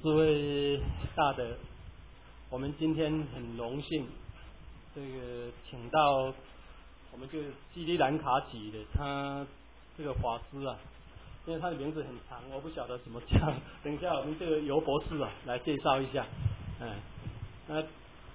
这位大德，我们今天很荣幸，请到我们斯里兰卡籍的他这个法师啊，因为他的名字很长，我不晓得怎么讲。等一下我们这个尤博士啊来介绍一下。那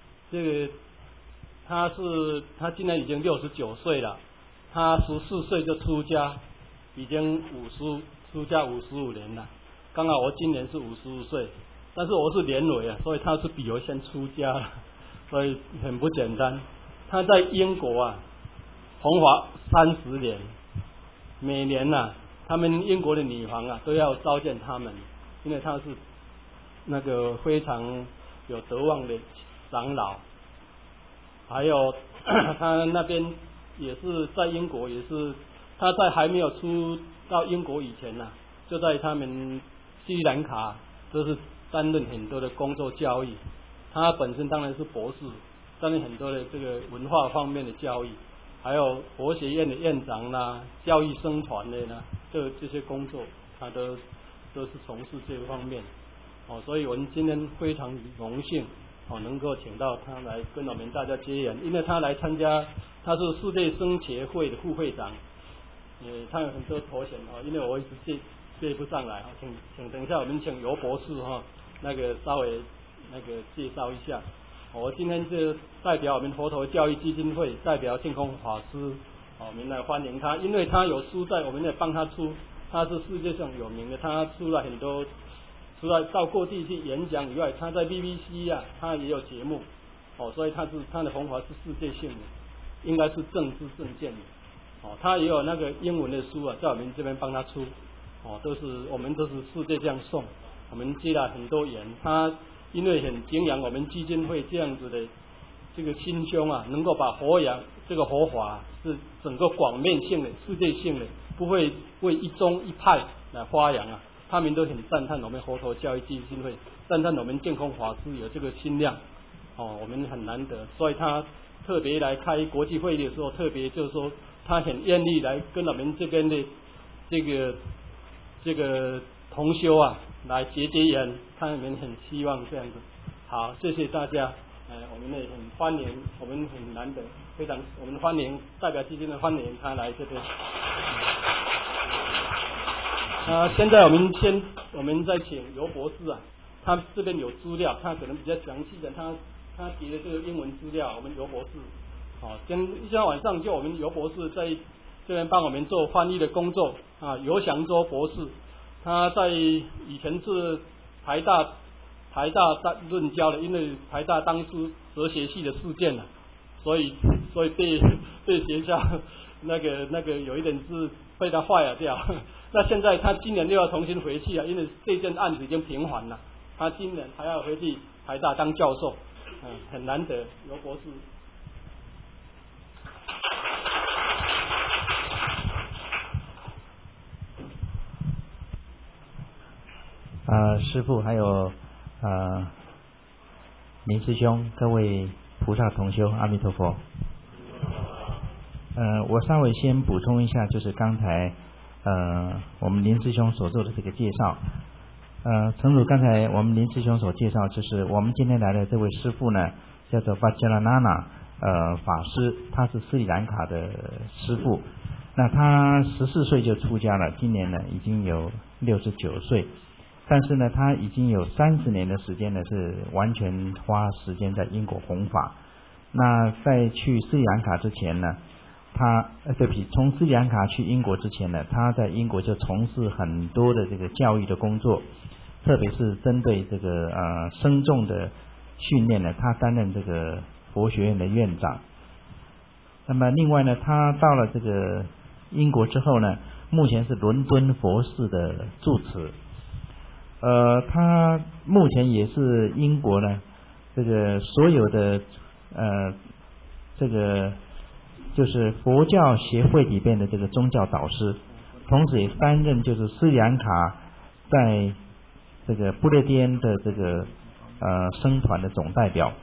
他今年已经69岁了，他14岁就出家，已经出家55年了。刚好我今年是55岁，但是我是年尾啊，所以他是比我先出家了，所以很不简单。他在英国啊弘法30年，每年啊他们英国的女皇啊都要召见他们，因为他是那个非常有德望的长老。还有他那边也是在英国，也是他在还没有出到英国以前啊，就在他们斯里兰卡都是担任很多的工作教育。他本身当然是博士，担任很多的这个文化方面的教育，还有佛学院的院长啦、教育生传的啦，这些工作他都是从事这方面。所以我们今天非常荣幸能够请到他来跟我们大家结缘，因为他来参加，他是世界僧协会的副会长，他有很多头衔因为我一直接不上来，请等一下我们请尤博士稍微介绍一下。我今天就代表我们佛陀教育基金会，代表净空法师我们来欢迎他，因为他有书在，我们也帮他出，他是世界上有名的，他出了很多，除了到各地去演讲以外，他在 BBC 啊他也有节目所以他的弘法是世界性的，应该是政治正见的他也有那个英文的书啊在我们这边帮他出我们都是世界这样送，我们接了很多缘。他因为很敬仰我们基金会这样子的这个心胸啊，能够把这个佛法是整个广面性的、世界性的，不会为一宗一派来发扬啊。他们都很赞叹我们佛陀教育基金会，赞叹我们净空法师有这个心量我们很难得，所以他特别来开国际会议的时候，特别就是说他很愿意来跟我们这边的这个同修啊来结缘，他们很希望这样子。好，谢谢大家。我们也很欢迎，我们很难得，我们欢迎代表基金的欢迎他来这边。现在我们再请尤博士啊，他这边有资料，他可能比较详细的，他提的这个英文资料，我们尤博士今天晚上就我们尤博士在这边帮我们做翻译的工作尤祥洲博士，他在以前是台大任教的，因为台大当初哲学系的事件所以被学校那个有一点是被他坏了掉。那现在他今年又要重新回去因为这件案子已经平缓了，他今年还要回去台大当教授，很难得尤博士。 师父还有林师兄，各位菩萨同修，阿弥陀佛。我稍微先补充一下，就是刚才我们林师兄所做的这个介绍。诚如刚才我们林师兄所介绍，就是我们今天来的这位师父呢，叫做巴加拉纳纳法师，他是斯里兰卡的师父。那他14岁就出家了，今年呢已经有69岁。但是呢，他已经有30年的时间呢，是完全花时间在英国弘法。那在去斯里兰卡之前呢，从斯里兰卡去英国之前呢，他在英国就从事很多的这个教育的工作，特别是针对这个僧众的训练呢，他担任这个佛学院的院长。那么另外呢，他到了这个英国之后呢，目前是伦敦佛寺的住持。他目前也是英国呢这个所有的这个就是佛教协会里边的这个宗教导师，同时也担任就是斯里兰卡在这个不列颠的这个僧团的总代表。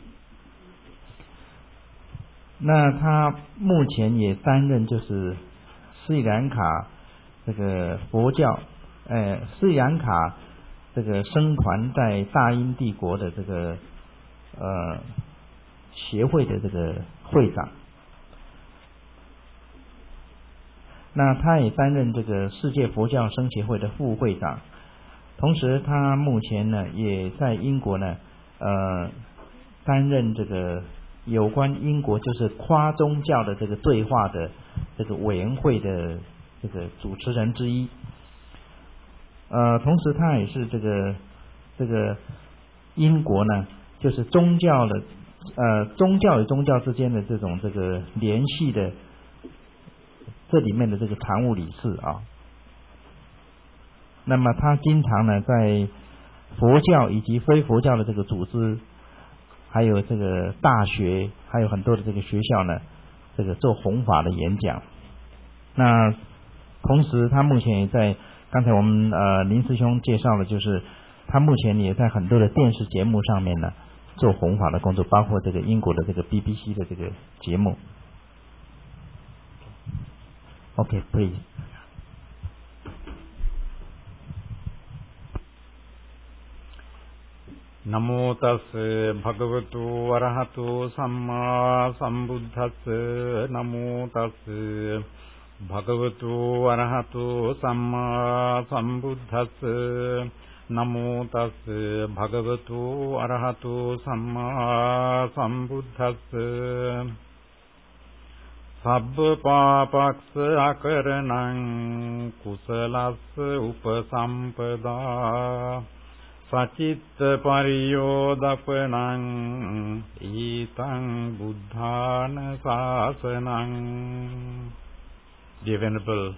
那他目前也担任就是斯里兰卡这个佛教斯里兰卡这个僧团在大英帝国的这个协会的这个会长。那他也担任这个世界佛教僧协会的副会长，同时他目前呢也在英国呢担任这个有关英国就是跨宗教的这个对话的这个委员会的这个主持人之一。同时他也是这个英国呢就是宗教与宗教之间的这个联系的这里面的这个常务理事啊。那么他经常呢在佛教以及非佛教的这个组织，还有这个大学，还有很多的这个学校呢，这个做弘法的演讲。那同时他目前也在刚才我们林师兄介绍的，就是他目前也在很多的电视节目上面呢做弘法的工作，包括这个英国的这个 BBC 的这个节目。Okay, please. Namo tassa bhagavato arahato samma sambuddhassa. Namo tassa bhagavato arahato samma sambuddhassa. Namo tassa bhagavato arahato samma sambuddhassa. Sabba papaksa akaranang kusalassa upasampada. Sacitta pariyodapanang itang buddhana sasanang. Dear Venerable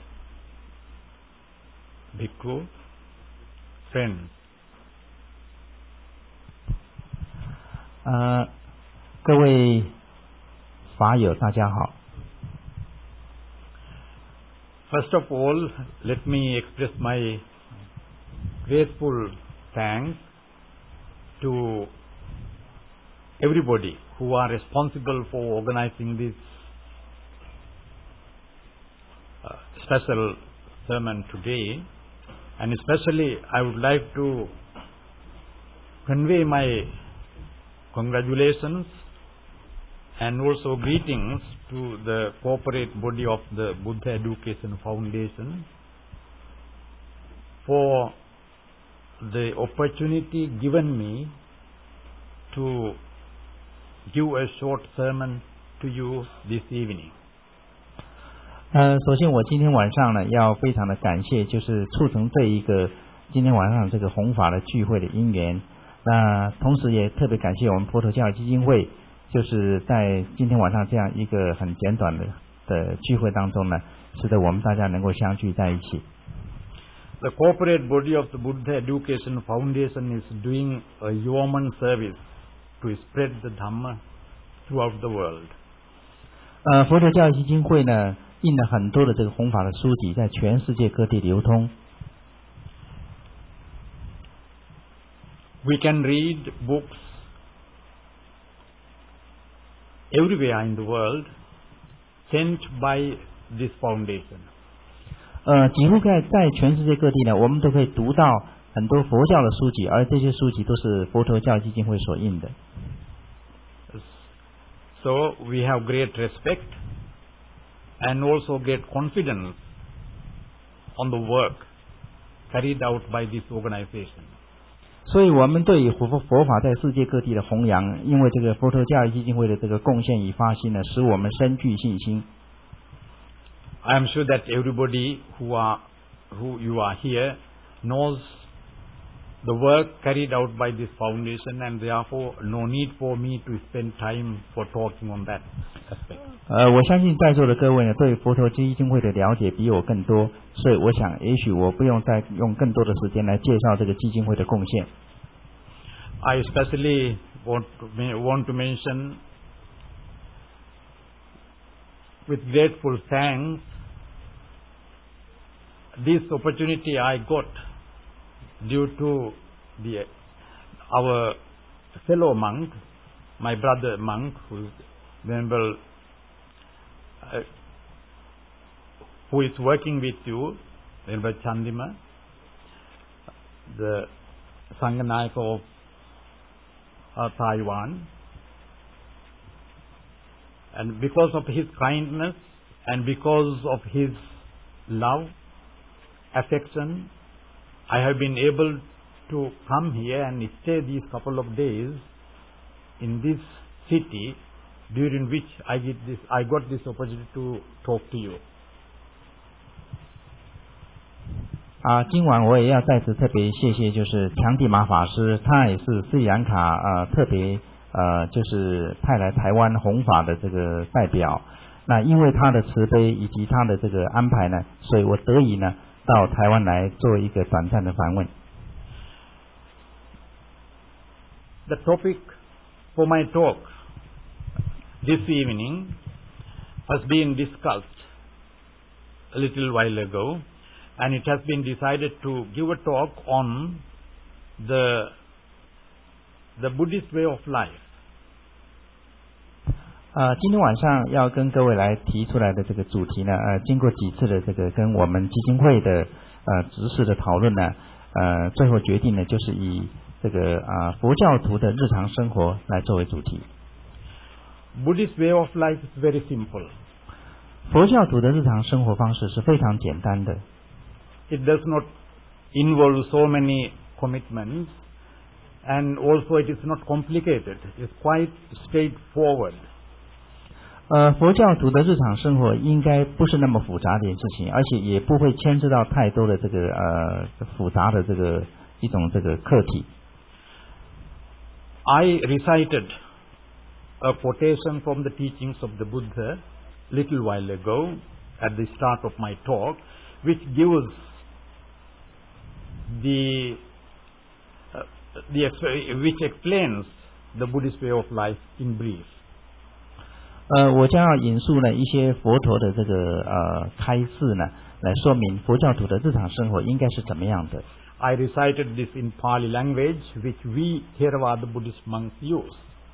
Bhikkhu, friends, 各位法友大家好。 First of all, let me express my grateful thanks to everybody who are responsible for organizing this special sermon today, and especially I would like to convey my congratulations and also greetings to the corporate body of the Buddha Education Foundation for the opportunity given me to give a short sermon to you this evening. 首先我今天晚上呢要非常的感谢就是促成这一个今天晚上这个弘法的聚会的因缘，那同时也特别感谢我们佛陀教育基金会，就是在今天晚上这样一个很简短的聚会当中呢，使得我们大家能够相聚在一起。 The corporate body of the Buddha Education Foundation is doing a yeoman service to spread the Dhamma throughout the world. 佛陀教育基金会呢印了很多的这个弘法的书籍，在全世界各地流通。 We can read books everywhere in the world sent by this foundation. 几乎在全世界各地呢，我们都可以读到很多佛教的书籍，而这些书籍都是佛陀教育基金会所印的。 So we have great respect and also great confidence on the work carried out by this organization. 所以我们对于佛法在世界各地的弘扬，因为这个佛陀教育基金会的这个贡献与发心呢，使我们深具信心。 I am sure that everybody who you are here knows the work carried out by this foundation, and therefore no need for me to spend time for talking on that aspect. 我相信在座的各位呢，对佛陀基金会的了解比我更多，所以我想也许我不用再用更多的时间来介绍这个基金会的贡献。 I especially want to mention with grateful thanks this opportunity I got due to our fellow monk, my brother monk, who is Venerable, who is working with you, Venerable Chandima, Sanganayaka of Taiwan. And because of his kindness and because of his love, affection, I have been able to come here and stay these couple of days in this city, during which I got this opportunity to talk to you. 今晚我也要再次特别谢谢，就是强地马法师，他也是斯里兰卡特别就是派来台湾弘法的这个代表。那因为他的慈悲以及他的这个安排呢，所以我得以呢到台湾来做一个短暂的访问。 The topic for my talk this evening has been discussed a little while ago, and it has been decided to give a talk on the Buddhist way of life. 今天晚上要跟各位来提出来的这个主题呢，经过几次的这个跟我们基金会的执事的讨论呢，最后决定呢就是以这个佛教徒的日常生活来作为主题。 Buddhist way of life is very simple. 佛教徒的日常生活方式是非常简单的。 It does not involve so many commitments, and also it is not complicated. It is quite straightforward. 佛教徒的日常生活应该不是那么复杂的事情，而且也不会牵涉到太多的这个复杂的这个一种这个课题。 I recited a quotation from the teachings of the Buddha little while ago at the start of my talk, which gives which explains the Buddhist way of life in brief. 我将要引述呢一些佛陀的这个开示呢，来说明佛教徒的日常生活应该是怎么样的。 I recited this in Pali language, which we Theravada Buddhist monks use.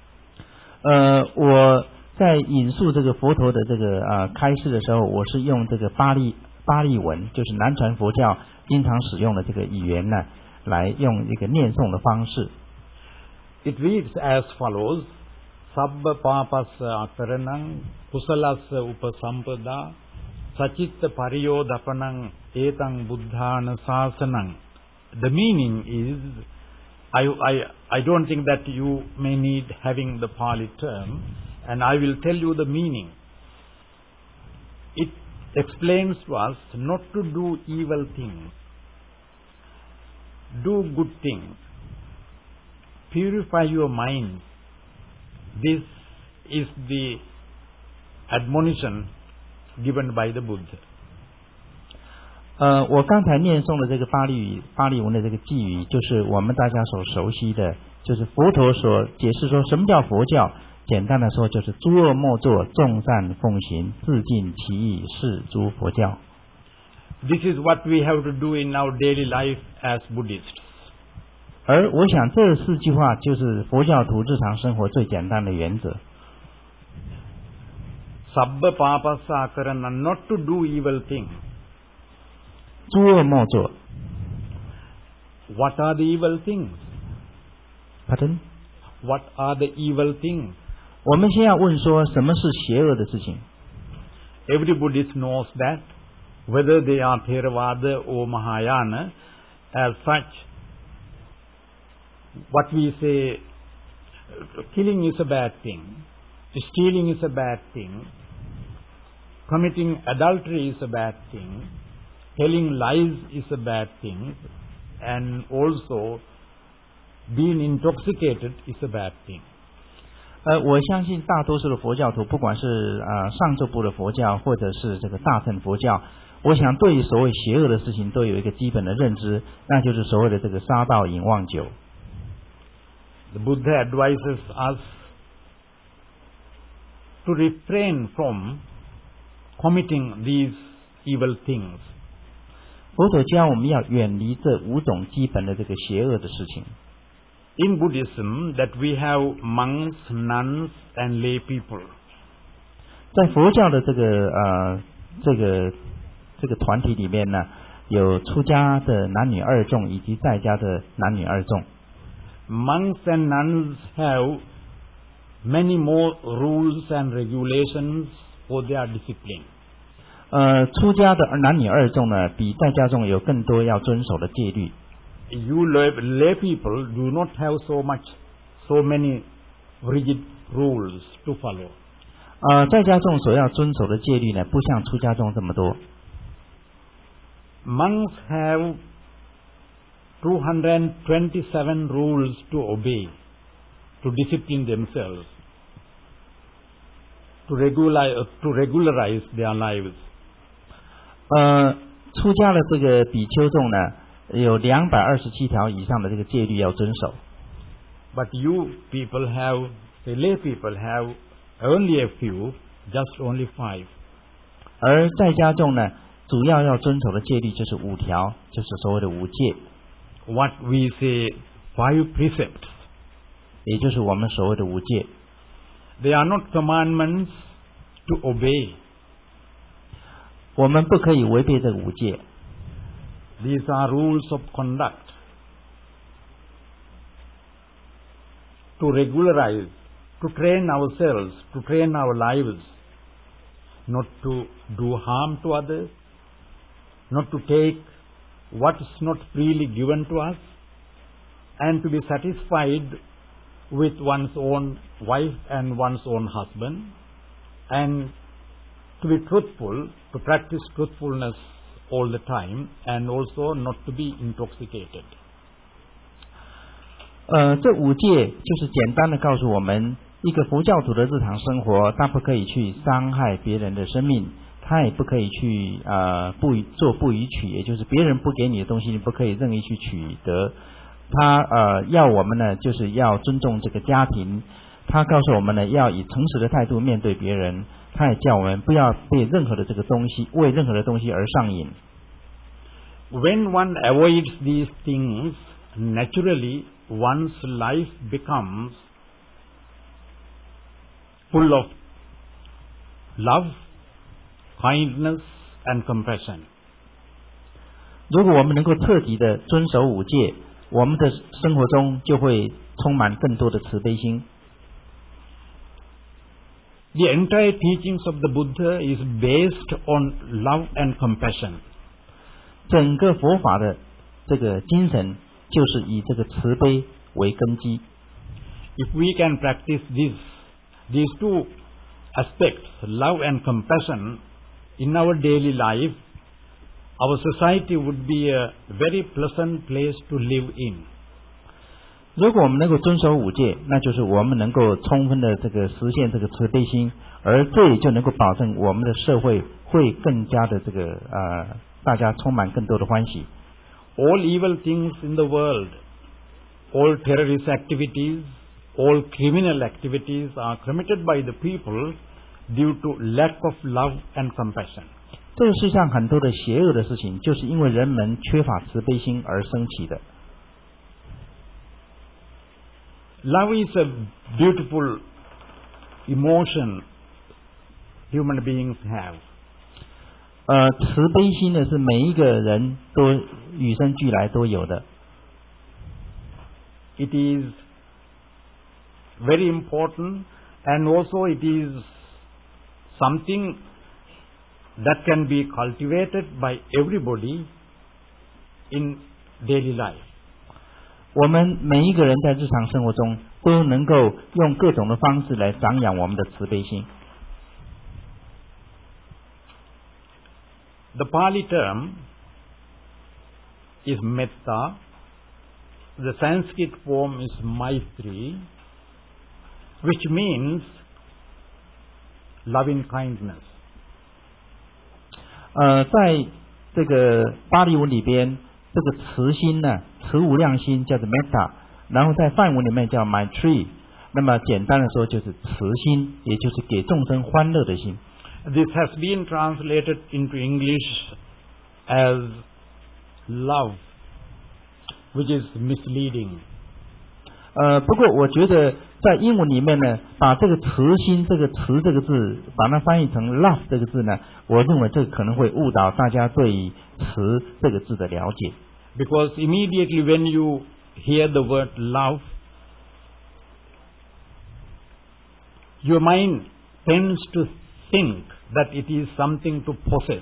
我在引述这个佛陀的这个开示的时候，我是用这个巴利文，就是南传佛教经常使用的这个语言呢，来用一个念诵的方式。 It reads as follows: Sabba papassa akaranang kusalassa upasampada sachitta pariyodapanang etang buddhana sasanang. The meaning is, I don't think that you may need having the Pali term, and I will tell you the meaning. It explains to us not to do evil things, do good things, purify your mind. This is the admonition given by the Buddha. 我刚才念诵的这个巴利文的这个寄语，就是我们大家所熟悉的，就是佛陀所解释说什么叫佛教。简单的说，就是诸恶莫作，众善奉行，自尽其意，是诸佛教。 This is what we have to do in our daily life as Buddhists. 而我想这4句话就是佛教徒日常生活最简单的原则。 Sabba papassa akarana, not to do evil things. 诸恶莫作。 What are the evil things? Pardon? What are the evil things? 我们先要问说什么是邪恶的事情。 Every Buddhist knows that, whether they are Theravada or Mahayana, as such, what we say, killing is a bad thing, stealing is a bad thing, committing adultery is a bad thing, telling lies is a bad thing, and also being intoxicated is a bad thing. 我相信大多数的佛教徒，不管是上座部的佛教，或者是这个大乘佛教，我想对于所谓邪恶的事情都有一个基本的认知，那就是所谓的这个杀盗饮妄酒。 The Buddha advises us to refrain from committing these evil things. 佛陀教我们要远离这5种基本的这个邪恶的事情。 In Buddhism, that we have monks, nuns, and lay people. 在佛教的这个团体里面呢， 有出家的男女二众以及在家的男女二众。 Monks and nuns have many more rules and regulations for their discipline. 出家的男女二众呢，比在家众有更多要遵守的戒律。 You lay people do not have so many rigid rules to follow. 在家众所要遵守的戒律呢，不像出家众这么多。 Monks have 227 rules to obey, to discipline themselves, to regularize their lives. 出家的这个比丘众呢，有227条以上的这个戒律要遵守。 But you people have, the lay people have only a few, just only 5. 而在家众呢，主要遵守的戒律就是5条，就是所谓的5戒。 What we say 5 precepts. 也就是我们所谓的5戒。 They are not commandments to obey. 我们不可以违背这5戒。 These are rules of conduct. To regularize, to train ourselves, to train our lives, not to do harm to others, not to take what is not freely given to us, and to be satisfied with one's own wife and one's own husband, and to be truthful, to practice truthfulness all the time, and also not to be intoxicated. 这5戒就是简单的告诉我们，一个佛教徒的日常生活，他不可以去伤害别人的生命，他也不可以去不予取，也就是别人不给你的东西，你不可以任意去取得。他要我们呢，就是要尊重这个家庭。他告诉我们呢，要以诚实的态度面对别人。他也叫我们不要被任何的这个东西，为任何的东西而上瘾。 When one avoids these things, naturally one's life becomes full of love, kindness and compassion. 如果我们能够彻底的遵守5戒，我们的生活中就会充满更多的慈悲心。 The entire teachings of the Buddha is based on love and compassion. 整个佛法的这个精神就是以这个慈悲为根基。 If we can practice these 2 aspects, love and compassion, in our daily life, our society would be a very pleasant place to live in. 如果我们能够遵守5戒，那就是我们能够充分的这个实现这个慈悲心，而这也就能够保证我们的社会会更加的这个大家充满更多的欢喜。 All evil things in the world, all terrorist activities, all criminal activities are committed by the people due to lack of love and compassion. 这个世上很多的邪恶的事情，就是因为人们缺乏慈悲心而生起的。 Love is a beautiful emotion human beings have. 慈悲心呢是每一个人都与生俱来都有的。 It is very important, and also it is something that can be cultivated by everybody in daily life. 我们每一个人在日常生活中都能够用各种的方式来长养我们的慈悲心。 The Pali term is metta. The Sanskrit form is maitri, which means loving kindness. 在这个巴利文里边，这个慈心呢，慈无量心叫做 metta， 然后在梵文里面叫 maitri， 那么简单的说就是慈心，也就是给众生欢乐的心。 This has been translated into English as love, which is misleading. 不过我觉得在英文里面呢，把这个慈心这个慈这个字，把它翻译成 love 这个字呢，我认为这可能会误导大家对于慈这个字的了解。 Because immediately when you hear the word love, your mind tends to think that it is something to possess.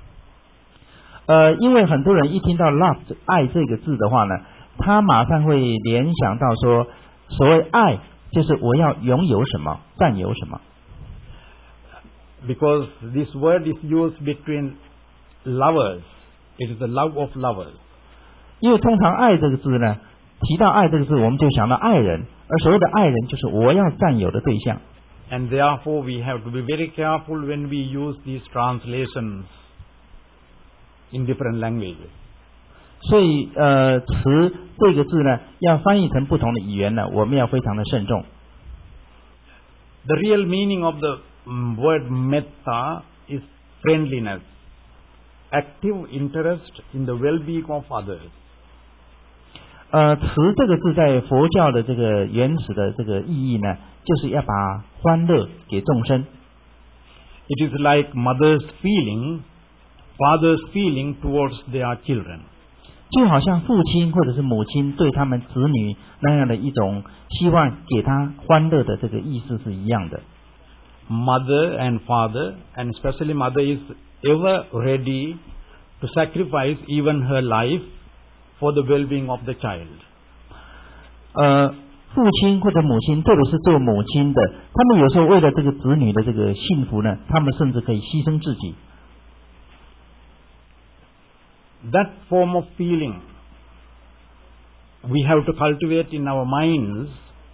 因为很多人一听到 love 爱这个字的话呢，他马上会联想到说，所谓爱就是我要拥有什么，占有什么。 Because this word is used between lovers. It is the love of lovers. 因为通常爱这个字呢，提到爱这个字，我们就想到爱人，而所谓的爱人就是我要占有的对象。 And therefore we have to be very careful when we use these translations in different languages. 所以慈这个字呢，要翻译成不同的语言呢，我们要非常的慎重。 The real meaning of the word metta is friendliness, active interest in the well-being of others. 慈这个字在佛教的这个原始的这个意义呢，就是要把欢乐给众生。 It is like mother's feeling, father's feeling towards their children. 就好像父亲或者是母亲对他们子女那样的一种希望给他欢乐的这个意思是一样的。 Mother and father, and especially mother, is ever ready to sacrifice even her life for the well-being of the child. 父亲或者母亲，特别是做母亲的，他们有时候为了这个子女的这个幸福呢，他们甚至可以牺牲自己。 That form of feeling we have to cultivate in our minds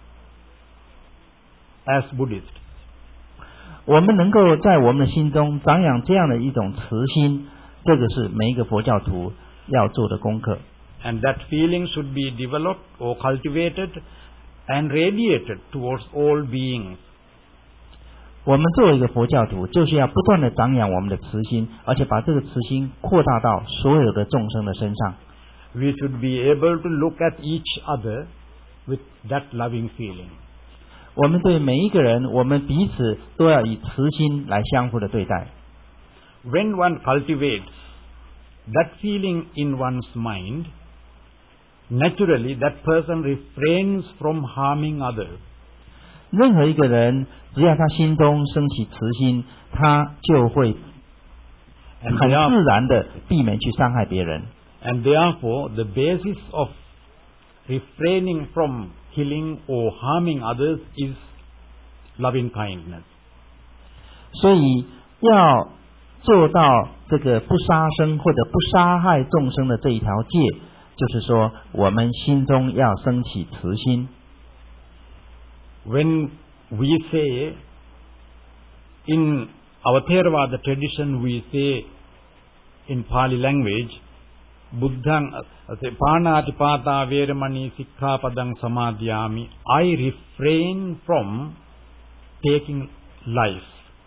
as Buddhists. 我们能够在我们的心中长养这样的一种慈心，这个是每一个佛教徒要做的功课。 And that feeling should be developed or cultivated and radiated towards all beings. 我们作为一个佛教徒，就是要不断的长养我们的慈心，而且把这个慈心扩大到所有的众生的身上。 We should be able to look at each other with that loving feeling. 我们对每一个人，我们彼此都要以慈心来相互的对待。 When one cultivates that feeling in one's mind, naturally that person refrains from harming others. 任何一个人，只要他心中升起慈心，他就会很自然的避免去伤害别人。 And therefore, the basis of refraining from killing or harming others is loving kindness. 所以要做到这个不杀生或者不杀害众生的这一条戒，就是说我们心中要升起慈心。 When we say, in our Theravada tradition, we say in Pali language, Buddhang Panatipata Veramani Sikkhapadang Samadhyami, I refrain from taking life.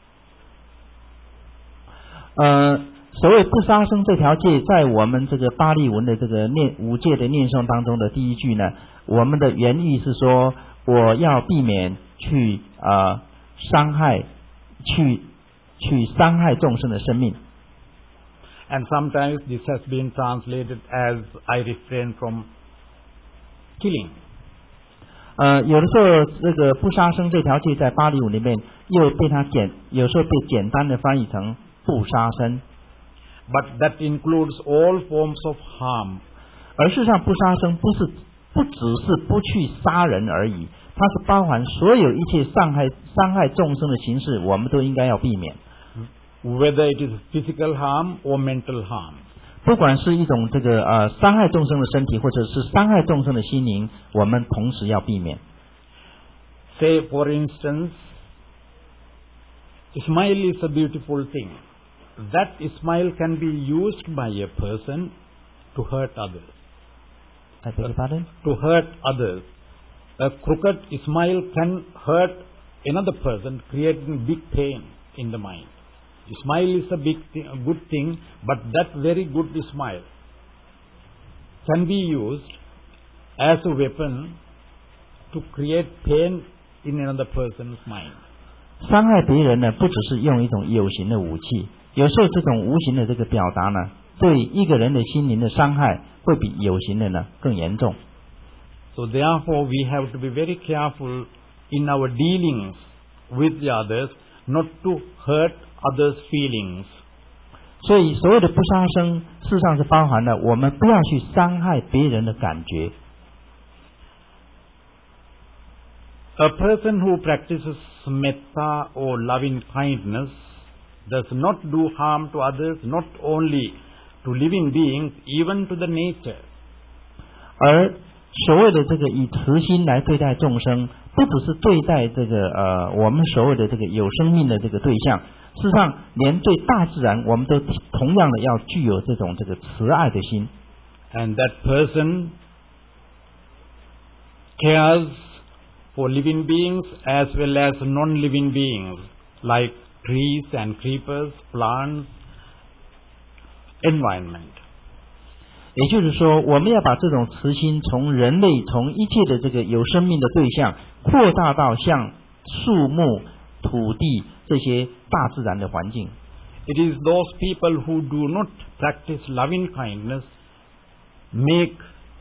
所谓不杀生这条戒，在我们这个巴利文的这个五戒的念诵当中的第一句呢，我们的原意是说，我要避免去伤害众生的生命。 And sometimes this has been translated as I refrain from killing. 有的时候这个不杀生这条戒在巴利文里面又被有时候被简单的翻译成不杀生。 But that includes all forms of harm. 而事实上，不杀生不只是不去杀人而已，它是包含所有一切伤害众生的形式，我们都应该要避免。 Whether it is physical harm or mental harm. 不管是一种这个伤害众生的身体，或者是伤害众生的心灵，我们同时要避免。 Say, for instance, a smile is a beautiful thing. That smile can be used by a person to hurt others. I beg your pardon? To hurt others. A crooked smile can hurt another person, creating big pain in the mind. Smile is a good thing, but that very good smile can be used as a weapon to create pain in another person's mind. 伤害别人呢，不只是用一种有形的武器，有时候这种无形的这个表达呢，对一个人的心灵的伤害会比有形的呢更严重。 So therefore we have to be very careful in our dealings with the others, not to hurt others' feelings. 所以所有的不杀生，事实上是包含了我们不要去伤害别人的感觉。 A person who practices metta or loving kindness does not do harm to others, not only to living beings, even to the nature. 而所谓的这个以慈心来对待众生，不只是对待这个我们所谓的这个有生命的这个对象，事实上连对大自然我们都同样的要具有这种这个慈爱的心。 And that person cares for living beings as well as non-living beings, like trees and creepers, plants, environment. 也就是说，我们要把这种慈心从人类、从一切的这个有生命的对象，扩大到像树木、土地这些大自然的环境。 It is those people who do not practice loving kindness make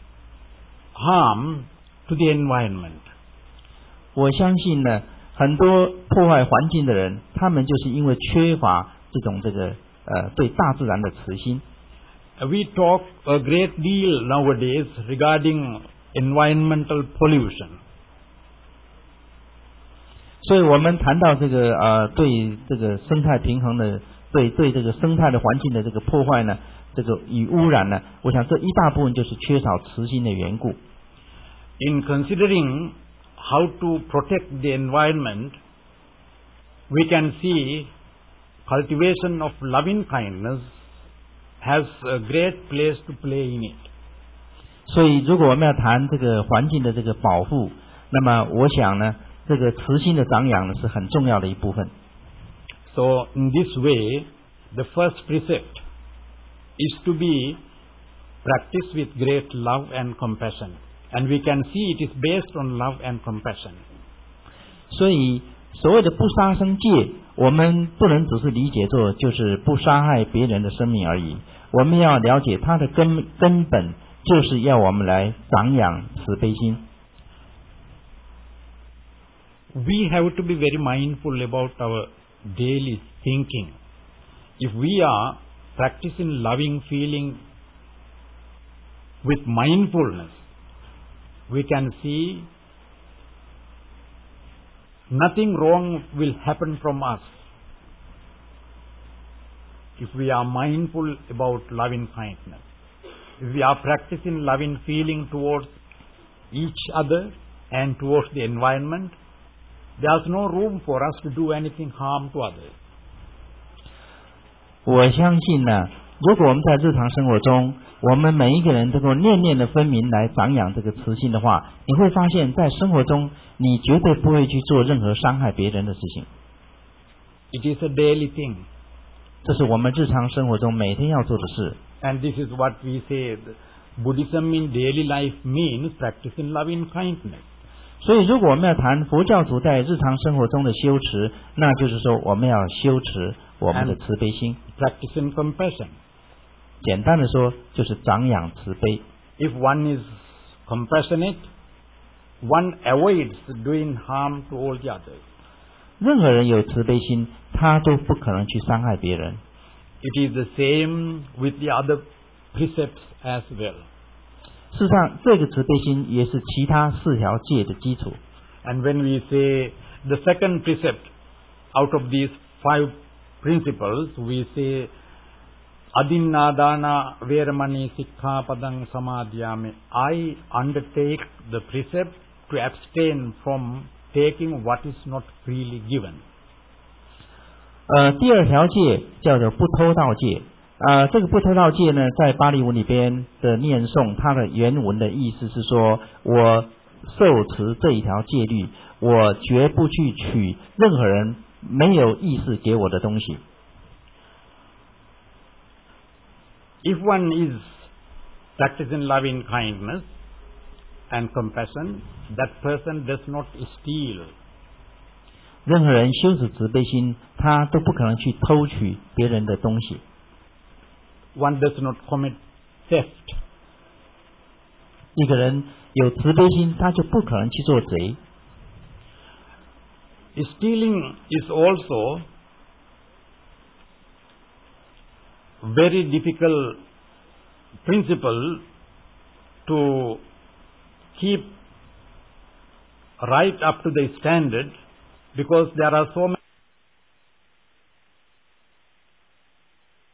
harm to the environment. 我相信呢，很多破坏环境的人，他们就是因为缺乏这种对大自然的慈心。 We talk a great deal nowadays regarding environmental pollution. 所以我们谈到对这个生态平衡的，对这个生态的环境的这个破坏呢，这个与污染呢，我想这一大部分就是缺少慈心的缘故。 In considering how to protect the environment, we can see cultivation of loving kindness has a great place to play in it. 所以如果我们要谈这个环境的这个保护，那么我想呢，这个慈心的长养呢是很重要的一部分。 So in this way, the first precept is to be practiced with great love and compassion. And we can see it is based on love and compassion. 所以所谓的不杀生戒，我们不能只是理解作就是不杀害别人的生命而已，我们要了解它的根本就是要我们来长养慈悲心。 We have to be very mindful about our daily thinking. If we are practicing loving feeling with mindfulness, we can see nothing wrong will happen from us. If we are mindful about loving kindness, if we are practicing loving feeling towards each other and towards the environment, there is no room for us to do anything harm to others. 我相信呢，如果我们在日常生活中，我们每一个人都够念念的分明来长养这个慈心的话，你会发现在生活中你绝对不会去做任何伤害别人的事情。 It is a daily thing. 这是我们日常生活中每天要做的事。 And this is what we say, Buddhism in daily life means practicing loving kindness. 所以如果我们要谈佛教徒在日常生活中的修持，那就是说我们要修持我们的慈悲心。 Practicing compassion. 简单的说，就是长养慈悲。 If one is compassionate, one avoids doing harm to all the others. 任何人有慈悲心，他都不可能去伤害别人。 It is the same with the other precepts as well. 事实上，这个慈悲心也是其他4条戒的基础。 And when we say the second precept out of these 5 principles, we say Adinnādāna Veramani Sikkhapadang Samadhiyāmi. I undertake the precept to abstain from taking what is not freely given. 第2条戒叫做不偷盗戒。这个不偷盗戒呢，在巴利文里边的念诵，它的原文的意思是说，我受持这一条戒律，我绝不去取任何人没有意识给我的东西。 If one is practicing loving kindness, and compassion, that person does not steal. 任何人修持慈悲心，他都不可能去偷取别人的东西。 One does not commit theft. 一个人有慈悲心，他就不可能去做贼。 Stealing is also very difficult principle to keep right up to the standard, because there are so many